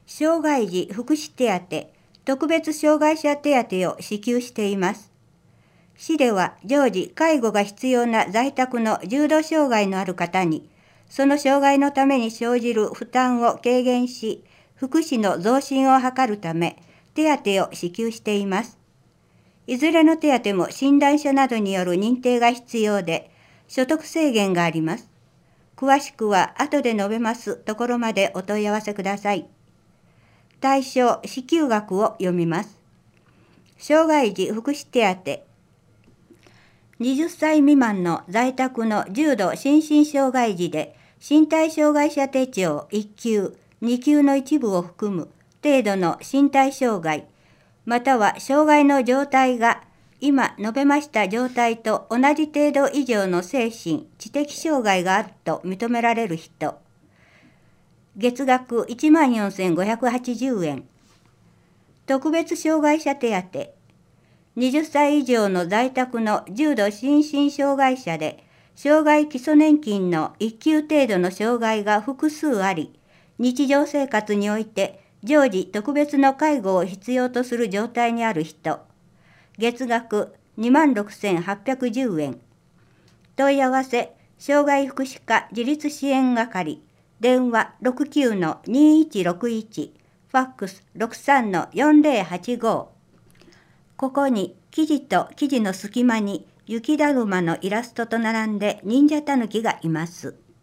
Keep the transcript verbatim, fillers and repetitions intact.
障害児福祉手当、特別障害者手当を支給しています。市では常時介護が必要な在宅の重度障害のある方に、その障害のために生じる負担を軽減し、福祉の増進を図るため、手当を支給しています。いずれの手当も診断書などによる認定が必要で、所得制限があります。詳しくは後で述べますところまでお問い合わせください。対象支給額を読みます。障害児福祉手当。はたち未満の在宅の重度心身障害児で、身体障害者手帳いっ級、に級の一部を含む程度の身体障害、または障害の状態が今述べました状態と同じ程度以上の精神・知的障害があると認められる人。月額いちまんよんせんごひゃくはちじゅうえん。特別障害者手当。はたち以上の在宅の重度心身障害者で、障害基礎年金のいっ級程度の障害が複数あり、日常生活において常時特別の介護を必要とする状態にある人。月額にまんろくせんはっぴゃくじゅうえん。問い合わせ、障害福祉課自立支援係、電話 ろくきゅうのにいちろくいち、ファックス ろくさんのよんぜろはちご。ここに生地と生地の隙間に雪だるまのイラストと並んで忍者たぬきがいます。